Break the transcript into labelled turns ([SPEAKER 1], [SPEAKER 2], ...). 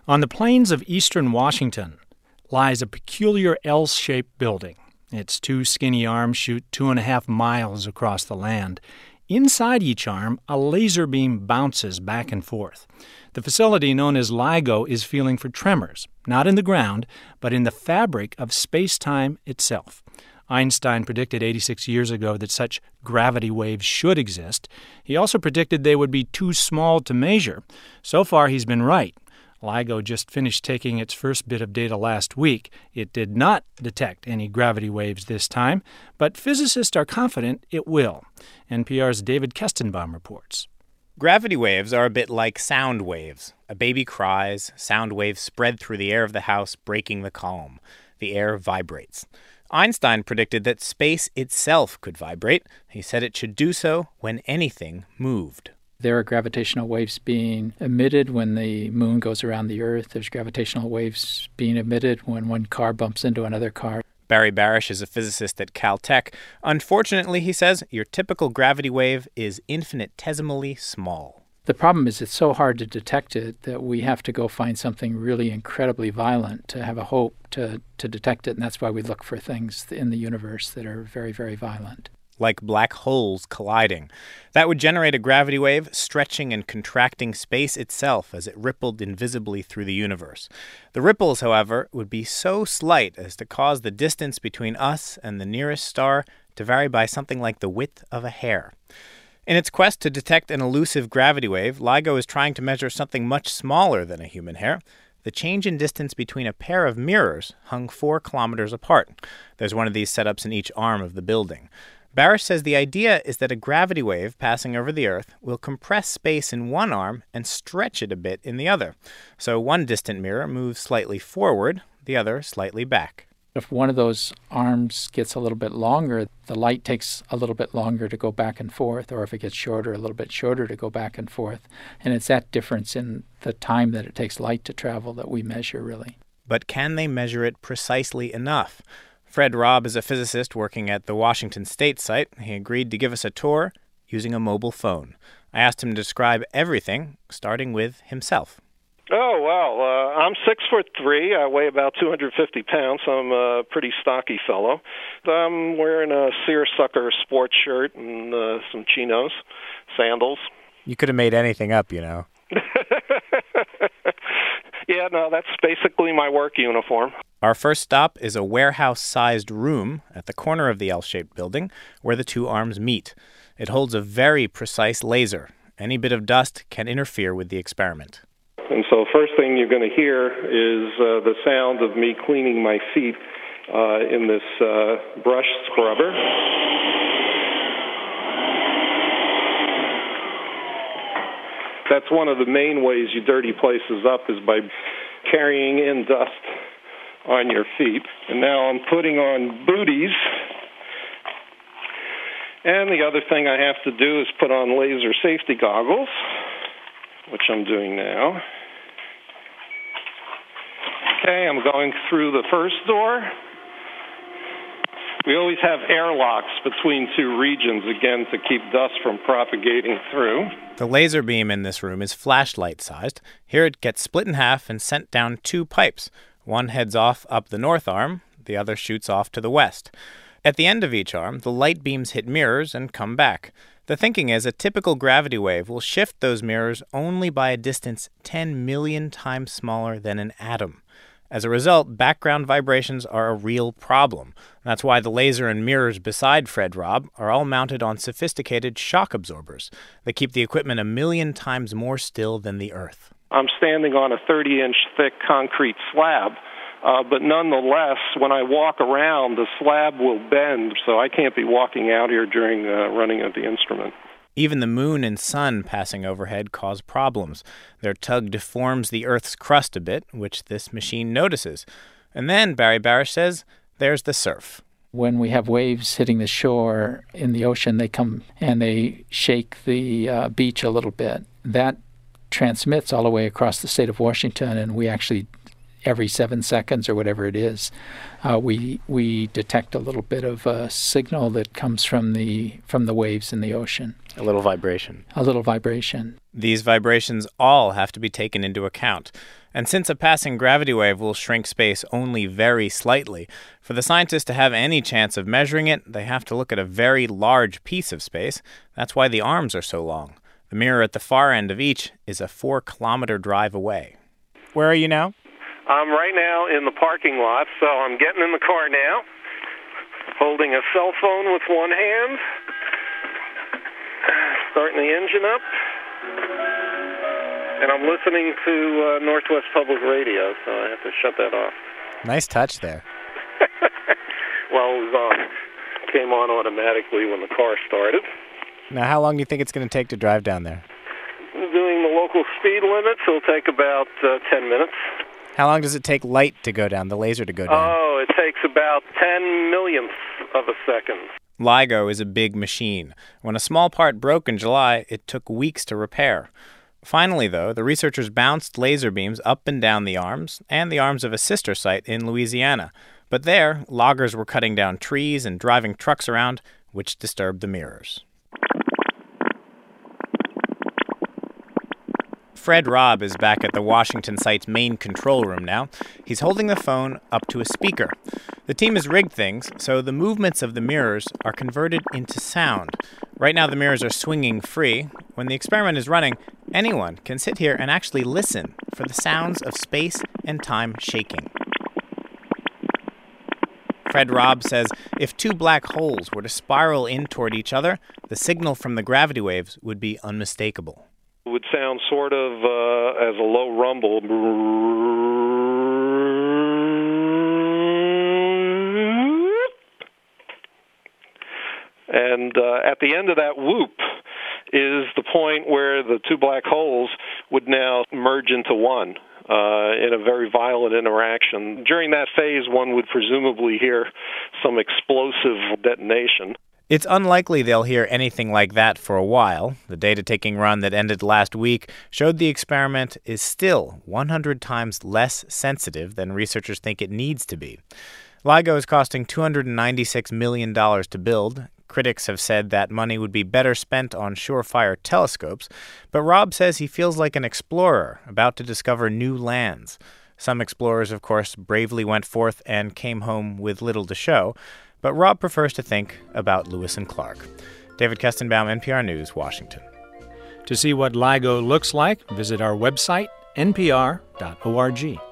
[SPEAKER 1] On the plains of eastern Washington lies a peculiar L-shaped building. Its two skinny arms shoot 2.5 miles across the land. Inside each arm, a laser beam bounces back and forth. The facility known as LIGO is feeling for tremors, not in the ground, but in the fabric of space-time itself. Einstein predicted 86 years ago that such gravity waves should exist. He also predicted they would be too small to measure. So far, he's been right. LIGO just finished taking its first bit of data last week. It did not detect any gravity waves this time, but physicists are confident it will. NPR's David Kestenbaum reports.
[SPEAKER 2] Gravity waves are a bit like sound waves. A baby cries, sound waves spread through the air of the house, breaking the calm. The air vibrates. Einstein predicted that space itself could vibrate. He said it should do so when anything moved.
[SPEAKER 3] There are gravitational waves being emitted when the moon goes around the Earth. There's gravitational waves being emitted when one car bumps into another car.
[SPEAKER 2] Barry Barish is a physicist at Caltech. Unfortunately, he says, your typical gravity wave is infinitesimally small.
[SPEAKER 3] The problem is it's so hard to detect it that we have to go find something really incredibly violent to have a hope to detect it, and that's why we look for things in the universe that are very, very violent.
[SPEAKER 2] Like black holes colliding. That would generate a gravity wave, stretching and contracting space itself as it rippled invisibly through the universe. The ripples, however, would be so slight as to cause the distance between us and the nearest star to vary by something like the width of a hair. In its quest to detect an elusive gravity wave, LIGO is trying to measure something much smaller than a human hair. The change in distance between a pair of mirrors hung 4 kilometers apart. There's one of these setups in each arm of the building. Barish says the idea is that a gravity wave passing over the Earth will compress space in one arm and stretch it a bit in the other. So one distant mirror moves slightly forward, the other slightly back.
[SPEAKER 3] If one of those arms gets a little bit longer, the light takes a little bit longer to go back and forth, or if it gets shorter, a little bit shorter to go back and forth. And it's that difference in the time that it takes light to travel that we measure, really.
[SPEAKER 2] But can they measure it precisely enough? Fred Robb is a physicist working at the Washington State site. He agreed to give us a tour using a mobile phone. I asked him to describe everything, starting with himself.
[SPEAKER 4] Oh, well, I'm 6'3". I weigh about 250 pounds. So I'm a pretty stocky fellow. I'm wearing a seersucker sports shirt and some chinos, sandals.
[SPEAKER 2] You could have made anything up, you know.
[SPEAKER 4] Yeah, no, that's basically my work uniform.
[SPEAKER 2] Our first stop is a warehouse-sized room at the corner of the L-shaped building where the two arms meet. It holds a very precise laser. Any bit of dust can interfere with the experiment.
[SPEAKER 4] And so first thing you're going to hear is the sound of me cleaning my feet in this brush scrubber. That's one of the main ways you dirty places up is by carrying in dust on your feet. And now I'm putting on booties. And the other thing I have to do is put on laser safety goggles, which I'm doing now. Okay, I'm going through the first door. We always have airlocks between two regions, again, to keep dust from propagating through.
[SPEAKER 2] The laser beam in this room is flashlight-sized. Here it gets split in half and sent down 2 pipes. One heads off up the north arm, the other shoots off to the west. At the end of each arm, the light beams hit mirrors and come back. The thinking is a typical gravity wave will shift those mirrors only by a distance 10 million times smaller than an atom. As a result, background vibrations are a real problem. That's why the laser and mirrors beside Fred Robb are all mounted on sophisticated shock absorbers that keep the equipment 1 million times more still than the Earth.
[SPEAKER 4] I'm standing on a 30-inch thick concrete slab, but nonetheless, when I walk around, the slab will bend, so I can't be walking out here during running of the instrument.
[SPEAKER 2] Even the moon and sun passing overhead cause problems. Their tug deforms the Earth's crust a bit, which this machine notices. And then, Barry Barish says, there's the surf.
[SPEAKER 3] When we have waves hitting the shore in the ocean, they come and they shake the beach a little bit. That transmits all the way across the state of Washington, and we actually, every 7 seconds or whatever it is, we detect a little bit of a signal that comes from the waves in the ocean.
[SPEAKER 2] A little vibration.
[SPEAKER 3] A little vibration.
[SPEAKER 2] These vibrations all have to be taken into account. And since a passing gravity wave will shrink space only very slightly, for the scientists to have any chance of measuring it, they have to look at a very large piece of space. That's why the arms are so long. The mirror at the far end of each is a 4-kilometer drive away. Where are you now?
[SPEAKER 4] I'm right now in the parking lot, so I'm getting in the car now, holding a cell phone with one hand, starting the engine up. And I'm listening to Northwest Public Radio, so I have to shut that off.
[SPEAKER 2] Nice touch there.
[SPEAKER 4] Well, it was on. Came on automatically when the car started.
[SPEAKER 2] Now, how long do you think it's going to take to drive down there?
[SPEAKER 4] Doing the local speed limit, so it'll take about 10 minutes.
[SPEAKER 2] How long does it take light to go down, the laser to go down?
[SPEAKER 4] Oh, it takes about 10 millionths of a second.
[SPEAKER 2] LIGO is a big machine. When a small part broke in July, it took weeks to repair. Finally, though, the researchers bounced laser beams up and down the arms and the arms of a sister site in Louisiana. But there, loggers were cutting down trees and driving trucks around, which disturbed the mirrors. Fred Robb is back at the Washington site's main control room now. He's holding the phone up to a speaker. The team has rigged things so the movements of the mirrors are converted into sound. Right now the mirrors are swinging free. When the experiment is running, anyone can sit here and actually listen for the sounds of space and time shaking. Fred Robb says if two black holes were to spiral in toward each other, the signal from the gravity waves would be unmistakable.
[SPEAKER 4] It would sound sort of as a low rumble. And at the end of that whoop is the point where the two black holes would now merge into one in a very violent interaction. During that phase, one would presumably hear some explosive detonation.
[SPEAKER 2] It's unlikely they'll hear anything like that for a while. The data-taking run that ended last week showed the experiment is still 100 times less sensitive than researchers think it needs to be. LIGO is costing $296 million to build. Critics have said that money would be better spent on surefire telescopes, but Robb says he feels like an explorer about to discover new lands. Some explorers, of course, bravely went forth and came home with little to show, but Robb prefers to think about Lewis and Clark. David Kestenbaum, NPR News, Washington.
[SPEAKER 1] To see what LIGO looks like, visit our website, npr.org.